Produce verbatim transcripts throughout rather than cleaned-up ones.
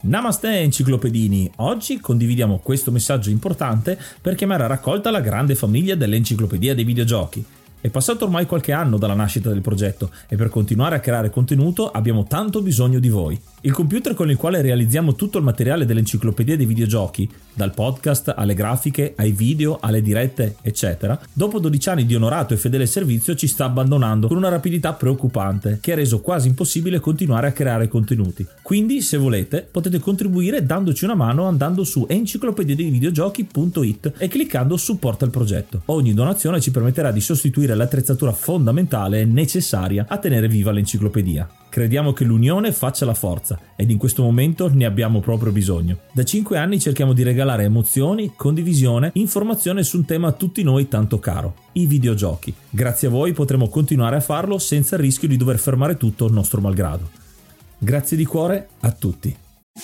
Namaste enciclopedini, oggi condividiamo questo messaggio importante per chiamare a raccolta la grande famiglia dell'enciclopedia dei videogiochi. È passato ormai qualche anno dalla nascita del progetto e per continuare a creare contenuto abbiamo tanto bisogno di voi. Il computer con il quale realizziamo tutto il materiale dell'enciclopedia dei videogiochi, dal podcast alle grafiche, ai video, alle dirette, eccetera, dopo dodici anni di onorato e fedele servizio ci sta abbandonando con una rapidità preoccupante che ha reso quasi impossibile continuare a creare contenuti. Quindi, se volete, potete contribuire dandoci una mano andando su enciclopedia dei videogiochi punto it e cliccando supporta il progetto. Ogni donazione ci permetterà di sostituire l'attrezzatura fondamentale e necessaria a tenere viva l'enciclopedia. Crediamo che l'unione faccia la forza ed in questo momento ne abbiamo proprio bisogno. Da cinque anni cerchiamo di regalare emozioni, condivisione, informazione su un tema a tutti noi tanto caro, i videogiochi. Grazie a voi potremo continuare a farlo senza il rischio di dover fermare tutto nostro malgrado. Grazie di cuore a tutti.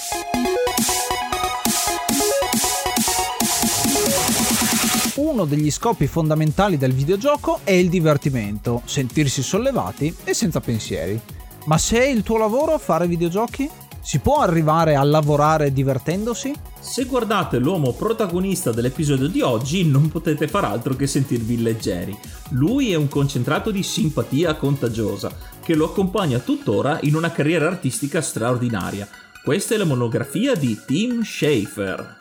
Uno degli scopi fondamentali del videogioco è il divertimento, sentirsi sollevati e senza pensieri. Ma se è il tuo lavoro fare videogiochi? Si può arrivare a lavorare divertendosi? Se guardate l'uomo protagonista dell'episodio di oggi non potete far altro che sentirvi leggeri. Lui è un concentrato di simpatia contagiosa che lo accompagna tuttora in una carriera artistica straordinaria. Questa è la monografia di Tim Schafer.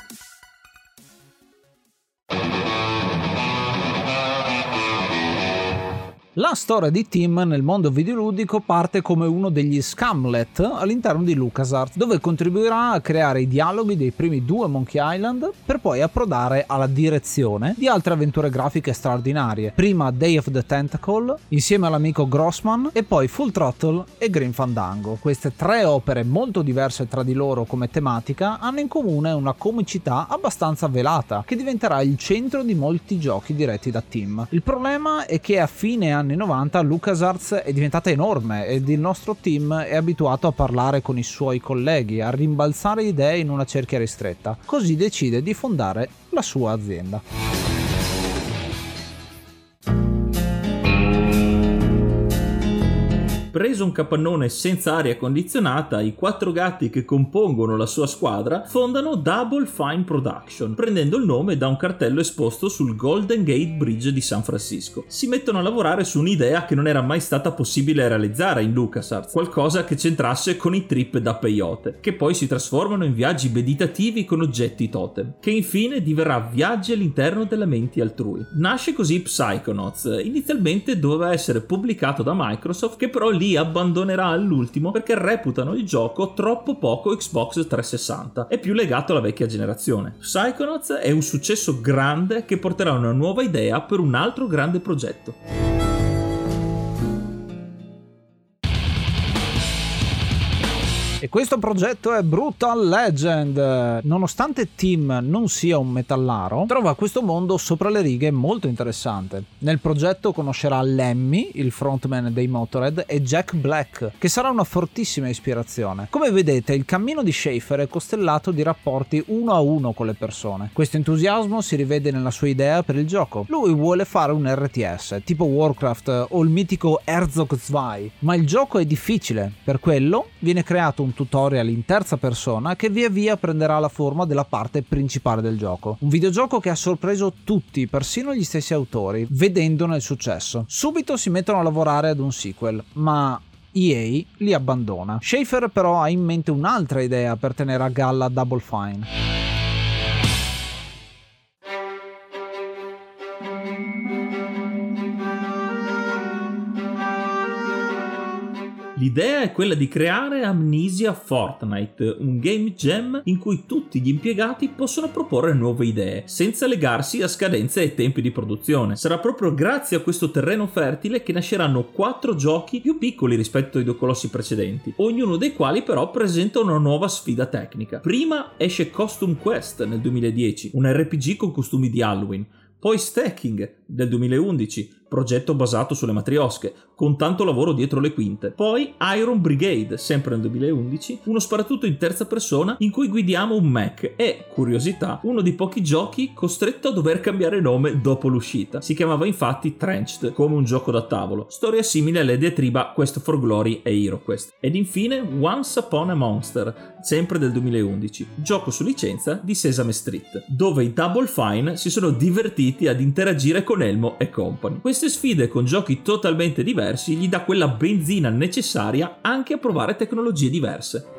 La storia di Tim nel mondo videoludico parte come uno degli Scamlet all'interno di LucasArts, dove contribuirà a creare i dialoghi dei primi due Monkey Island per poi approdare alla direzione di altre avventure grafiche straordinarie, prima Day of the Tentacle insieme all'amico Grossman e poi Full Throttle e Grim Fandango. Queste tre opere molto diverse tra di loro come tematica hanno in comune una comicità abbastanza velata che diventerà il centro di molti giochi diretti da Tim. Il problema è che a fine anni novanta LucasArts è diventata enorme ed il nostro team è abituato a parlare con i suoi colleghi, a rimbalzare idee in una cerchia ristretta, così decide di fondare la sua azienda. Preso un capannone senza aria condizionata, i quattro gatti che compongono la sua squadra fondano Double Fine Production, prendendo il nome da un cartello esposto sul Golden Gate Bridge di San Francisco. Si mettono a lavorare su un'idea che non era mai stata possibile realizzare in LucasArts, qualcosa che c'entrasse con i trip da peyote, che poi si trasformano in viaggi meditativi con oggetti totem, che infine diverrà viaggi all'interno delle menti altrui. Nasce così Psychonauts, inizialmente doveva essere pubblicato da Microsoft, che però lì abbandonerà all'ultimo perché reputano il gioco troppo poco Xbox trecentosessanta e più legato alla vecchia generazione. Psychonauts è un successo grande che porterà una nuova idea per un altro grande progetto. E questo progetto è Brutal Legend. Nonostante Tim non sia un metallaro, trova questo mondo sopra le righe molto interessante. Nel progetto conoscerà Lemmy, il frontman dei Motorhead, e Jack Black, che sarà una fortissima ispirazione. Come vedete, il cammino di Schafer è costellato di rapporti uno a uno con le persone. Questo entusiasmo si rivede nella sua idea per il gioco. Lui vuole fare un R T S, tipo Warcraft o il mitico Herzog due, ma il gioco è difficile. Per quello viene creato un un tutorial in terza persona che via via prenderà la forma della parte principale del gioco. Un videogioco che ha sorpreso tutti, persino gli stessi autori, vedendone il successo. Subito si mettono a lavorare ad un sequel, ma E A li abbandona. Schafer però ha in mente un'altra idea per tenere a galla Double Fine. L'idea è quella di creare Amnesia Fortnite, un game jam in cui tutti gli impiegati possono proporre nuove idee, senza legarsi a scadenze e tempi di produzione. Sarà proprio grazie a questo terreno fertile che nasceranno quattro giochi più piccoli rispetto ai due colossi precedenti, ognuno dei quali però presenta una nuova sfida tecnica. Prima esce Costume Quest nel duemiladieci, un R P G con costumi di Halloween. Poi Stacking del duemilaundici, progetto basato sulle matriosche, con tanto lavoro dietro le quinte. Poi Iron Brigade, sempre nel duemilaundici, uno sparatutto in terza persona in cui guidiamo un mech e, curiosità, uno dei pochi giochi costretto a dover cambiare nome dopo l'uscita. Si chiamava infatti Trenched, come un gioco da tavolo, storia simile alle diatriba Quest for Glory e HeroQuest. Ed infine Once Upon a Monster, sempre del duemilaundici, gioco su licenza di Sesame Street, dove i Double Fine si sono divertiti ad interagire con Elmo e company. Queste sfide con giochi totalmente diversi gli dà quella benzina necessaria anche a provare tecnologie diverse.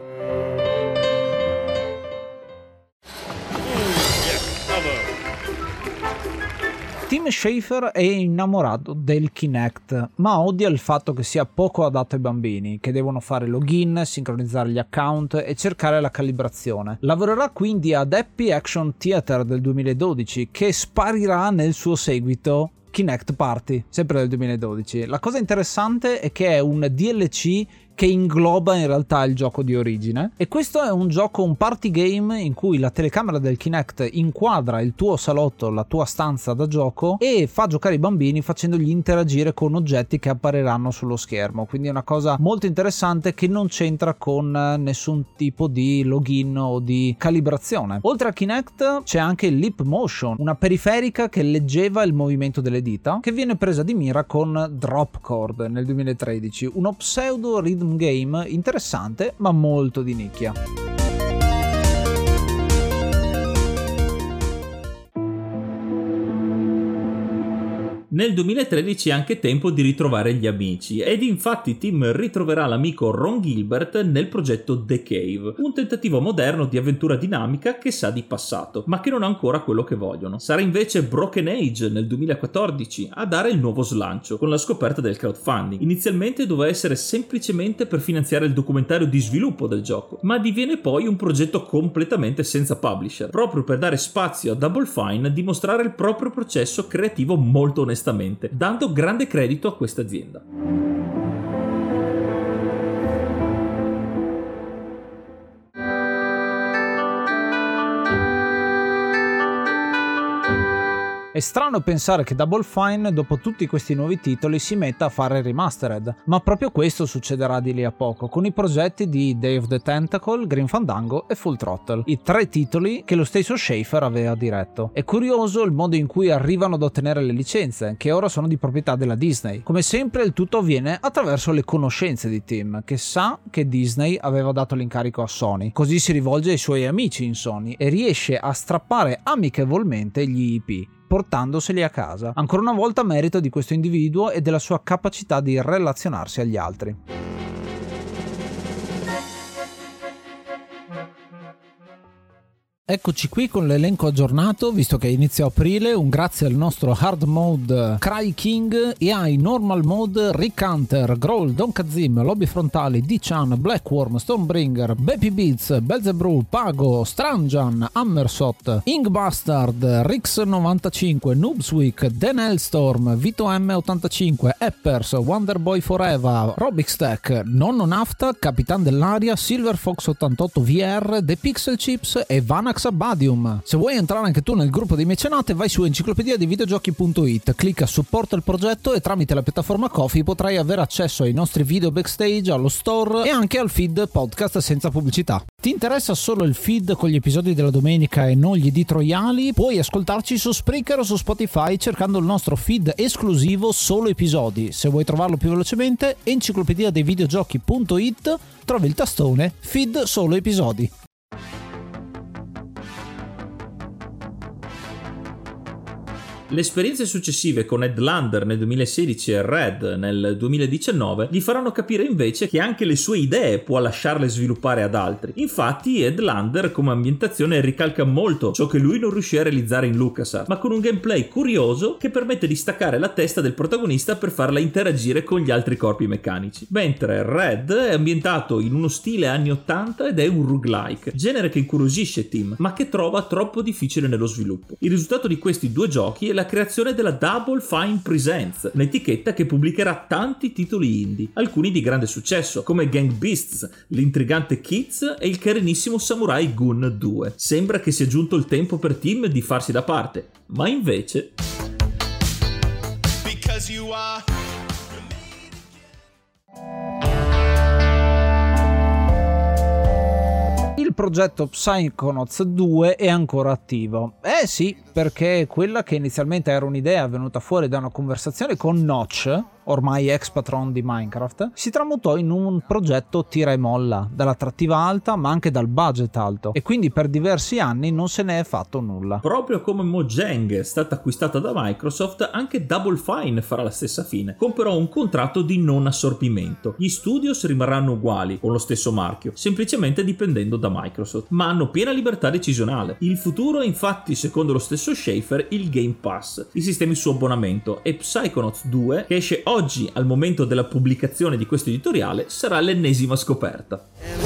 Tim Schafer è innamorato del Kinect, ma odia il fatto che sia poco adatto ai bambini, che devono fare login, sincronizzare gli account e cercare la calibrazione. Lavorerà quindi ad Happy Action Theater del duemiladodici, che sparirà nel suo seguito Kinect Party, sempre del duemiladodici. La cosa interessante è che è un D L C che ingloba in realtà il gioco di origine, e questo è un gioco, un party game in cui la telecamera del Kinect inquadra il tuo salotto, la tua stanza da gioco, e fa giocare i bambini facendogli interagire con oggetti che appariranno sullo schermo. Quindi è una cosa molto interessante che non c'entra con nessun tipo di login o di calibrazione. Oltre a Kinect c'è anche il Leap Motion, una periferica che leggeva il movimento delle dita, che viene presa di mira con Dropcord nel duemilatredici, uno pseudo rhythm game interessante ma molto di nicchia. Nel duemilatredici è anche tempo di ritrovare gli amici, ed infatti Tim ritroverà l'amico Ron Gilbert nel progetto The Cave, un tentativo moderno di avventura dinamica che sa di passato, ma che non ha ancora quello che vogliono. Sarà invece Broken Age nel duemilaquattordici a dare il nuovo slancio, con la scoperta del crowdfunding. Inizialmente doveva essere semplicemente per finanziare il documentario di sviluppo del gioco, ma diviene poi un progetto completamente senza publisher, proprio per dare spazio a Double Fine a dimostrare il proprio processo creativo molto onestamente, dando grande credito a questa azienda. È strano pensare che Double Fine, dopo tutti questi nuovi titoli, si metta a fare remastered, ma proprio questo succederà di lì a poco, con i progetti di Day of the Tentacle, Grim Fandango e Full Throttle, i tre titoli che lo stesso Schafer aveva diretto. È curioso il modo in cui arrivano ad ottenere le licenze, che ora sono di proprietà della Disney. Come sempre il tutto avviene attraverso le conoscenze di Tim, che sa che Disney aveva dato l'incarico a Sony, così si rivolge ai suoi amici in Sony e riesce a strappare amichevolmente gli I P, portandoseli a casa. Ancora una volta merito di questo individuo e della sua capacità di relazionarsi agli altri. Eccoci qui con l'elenco aggiornato, visto che è inizio aprile. Un grazie al nostro hard mode Cry King e ai normal mode Rick Hunter, Growl, Don Kazim, Lobby Frontali, D-Chan, Blackworm, Stormbringer, Baby Beats, Belzebrew, Pago, Stranjan, Hammersot, Inkbastard, Rix novantacinque, Noobsweek, Dan Hellstorm, Vito M ottantacinque, Eppers, Wonderboy Forever, Robixtech, Nonno Nafta, Capitan dell'Aria, Silver Fox ottantotto V R, The Pixel Chips e Vanax Abadium. Se vuoi entrare anche tu nel gruppo dei mecenate, vai su enciclopedia dei videogiochi punto it, clicca supporta il progetto e tramite la piattaforma Ko-fi potrai avere accesso ai nostri video backstage, allo store e anche al feed podcast senza pubblicità. Ti interessa solo il feed con gli episodi della domenica e non gli editoriali? Puoi ascoltarci su Spreaker o su Spotify cercando il nostro feed esclusivo solo episodi. Se vuoi trovarlo più velocemente, enciclopedia dei videogiochi punto it, trovi il tastone feed solo episodi. Le esperienze successive con Headlander nel duemilasedici e Red nel duemiladiciannove gli faranno capire invece che anche le sue idee può lasciarle sviluppare ad altri. Infatti Headlander come ambientazione ricalca molto ciò che lui non riuscì a realizzare in LucasArts, ma con un gameplay curioso che permette di staccare la testa del protagonista per farla interagire con gli altri corpi meccanici. Mentre Red è ambientato in uno stile anni ottanta ed è un roguelike, genere che incuriosisce Tim, ma che trova troppo difficile nello sviluppo. Il risultato di questi due giochi è la creazione della Double Fine Presents, un'etichetta che pubblicherà tanti titoli indie, alcuni di grande successo, come Gang Beasts, l'intrigante Kids e il carinissimo Samurai Gun due. Sembra che sia giunto il tempo per Tim di farsi da parte, ma invece... because you are. Il progetto Psychonauts due è ancora attivo. Eh sì, perché quella che inizialmente era un'idea venuta fuori da una conversazione con Notch, ormai ex patron di Minecraft, si tramutò in un progetto tira e molla, dall'attrattiva alta ma anche dal budget alto, e quindi per diversi anni non se ne è fatto nulla. Proprio come Mojang è stata acquistata da Microsoft, anche Double Fine farà la stessa fine, con però un contratto di non assorbimento. Gli studios rimarranno uguali, con lo stesso marchio, semplicemente dipendendo da Microsoft, ma hanno piena libertà decisionale. Il futuro è infatti, secondo lo stesso Schafer, il Game Pass, i sistemi su abbonamento, e Psychonauts due, che esce oggi Oggi, al momento della pubblicazione di questo editoriale, sarà l'ennesima scoperta.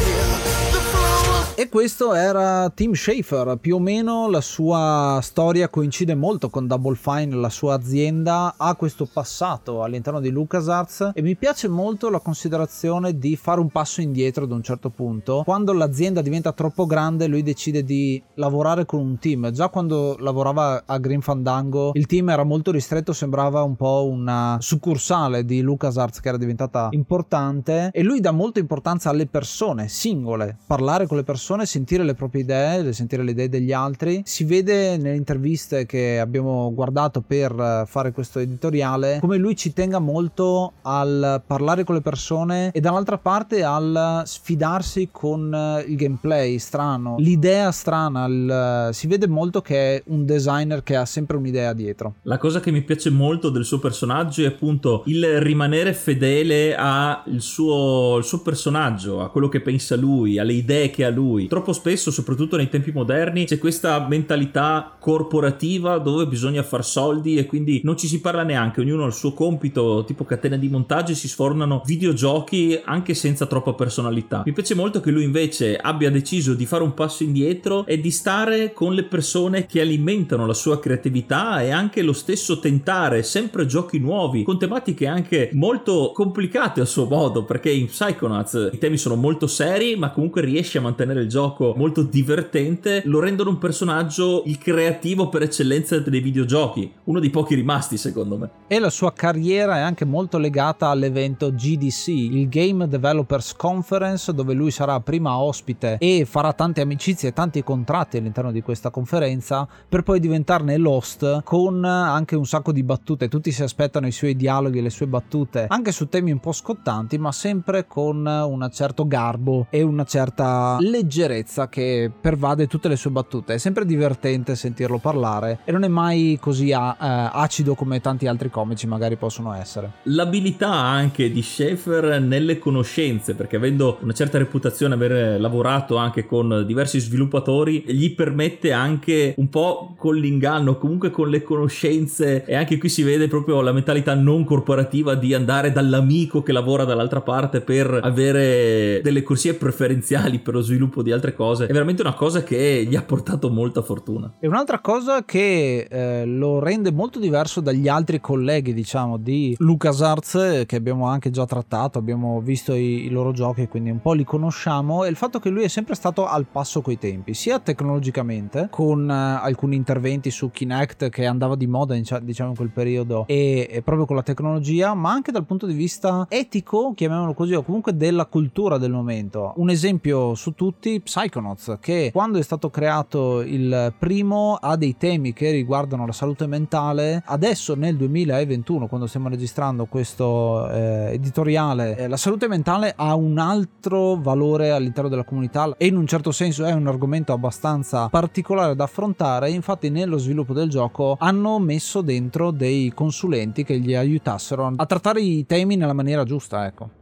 E questo era Tim Schafer, più o meno la sua storia coincide molto con Double Fine, la sua azienda ha questo passato all'interno di LucasArts, e mi piace molto la considerazione di fare un passo indietro ad un certo punto. Quando l'azienda diventa troppo grande lui decide di lavorare con un team. Già quando lavorava a Grim Fandango il team era molto ristretto, sembrava un po' una succursale di LucasArts che era diventata importante, e lui dà molta importanza alle persone singole, parlare con le persone, sentire le proprie idee, sentire le idee degli altri. Si vede nelle interviste che abbiamo guardato per fare questo editoriale come lui ci tenga molto al parlare con le persone e dall'altra parte al sfidarsi con il gameplay strano, l'idea strana. Il, si vede molto che è un designer che ha sempre un'idea dietro. La cosa che mi piace molto del suo personaggio è appunto il rimanere fedele al suo, il suo personaggio, a quello che pensa lui, alle idee che ha lui. Troppo spesso, soprattutto nei tempi moderni, c'è questa mentalità corporativa dove bisogna far soldi e quindi non ci si parla neanche, ognuno ha il suo compito, tipo catena di montaggio, e si sfornano videogiochi anche senza troppa personalità. Mi piace molto che lui invece abbia deciso di fare un passo indietro e di stare con le persone che alimentano la sua creatività, e anche lo stesso tentare sempre giochi nuovi con tematiche anche molto complicate a suo modo, perché in Psychonauts i temi sono molto seri ma comunque riesce a mantenere il gioco molto divertente, lo rendono un personaggio il creativo per eccellenza dei videogiochi, uno dei pochi rimasti secondo me. E la sua carriera è anche molto legata all'evento G D C, il Game Developers Conference, dove lui sarà prima ospite e farà tante amicizie e tanti contratti all'interno di questa conferenza, per poi diventarne l'host con anche un sacco di battute. Tutti si aspettano i suoi dialoghi e le sue battute anche su temi un po' scottanti, ma sempre con un certo garbo e una certa leggerezza che pervade tutte le sue battute. È sempre divertente sentirlo parlare e non è mai così a, eh, acido come tanti altri comici magari possono essere. L'abilità anche di Schafer nelle conoscenze, perché avendo una certa reputazione, aver lavorato anche con diversi sviluppatori, gli permette anche un po' con l'inganno, comunque con le conoscenze, e anche qui si vede proprio la mentalità non corporativa di andare dall'amico che lavora dall'altra parte per avere delle corsie preferenziali per lo sviluppo di altre cose. È veramente una cosa che gli ha portato molta fortuna. E un'altra cosa che eh, lo rende molto diverso dagli altri colleghi, diciamo, di LucasArts, che abbiamo anche già trattato, abbiamo visto i, i loro giochi, quindi un po' li conosciamo, è il fatto che lui è sempre stato al passo coi tempi, sia tecnologicamente, con eh, alcuni interventi su Kinect che andava di moda in, diciamo in quel periodo, e, e proprio con la tecnologia, ma anche dal punto di vista etico, chiamiamolo così, o comunque della cultura del momento. Un esempio su tutti, Psychonauts, che quando è stato creato il primo ha dei temi che riguardano la salute mentale. Adesso nel duemilaventuno, quando stiamo registrando questo eh, editoriale, eh, la salute mentale ha un altro valore all'interno della comunità e in un certo senso è un argomento abbastanza particolare da affrontare. Infatti nello sviluppo del gioco hanno messo dentro dei consulenti che gli aiutassero a trattare i temi nella maniera giusta, ecco.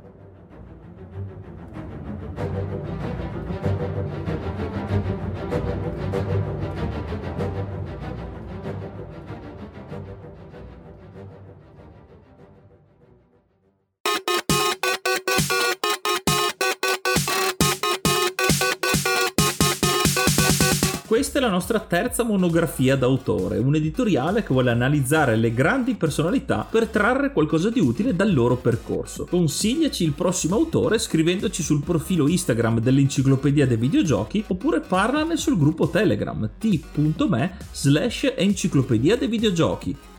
Questa è la nostra terza monografia d'autore, un editoriale che vuole analizzare le grandi personalità per trarre qualcosa di utile dal loro percorso. Consigliaci il prossimo autore scrivendoci sul profilo Instagram dell'Enciclopedia dei Videogiochi, oppure parlane sul gruppo Telegram t punto m e slash Enciclopedia dei Videogiochi.